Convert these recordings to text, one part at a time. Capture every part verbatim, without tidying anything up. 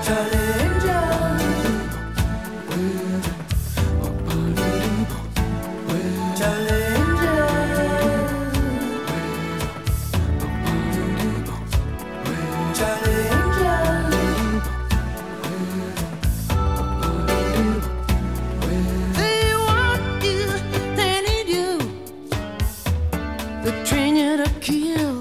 The train you to kill,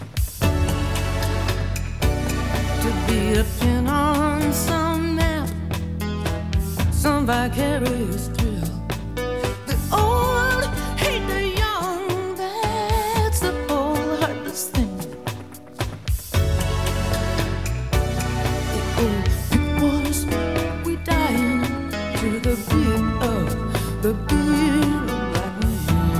to be a pin on some map, some vicarious thrill. The old hate the young, that's the wholehearted thing. The old it was we dying to the beat of the beat of black man.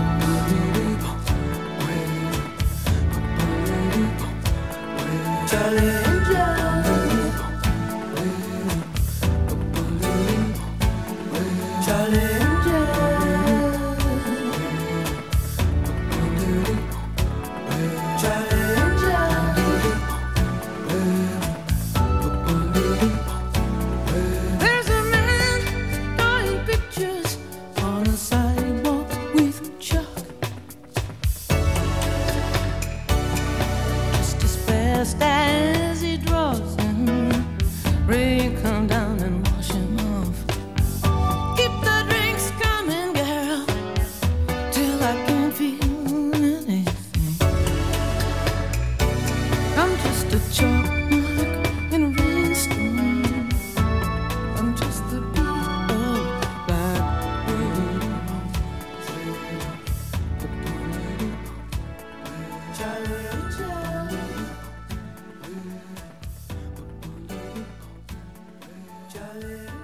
There's a man drawing pictures on a sidewalk with chalk, just as fast as he draws them. Rain come down and wash him off. Keep the drinks coming, girl, till I can't feel anything. I'm just a chalk mark in a rainstorm. I'm just the beat of black rain. Charlie, Charlie.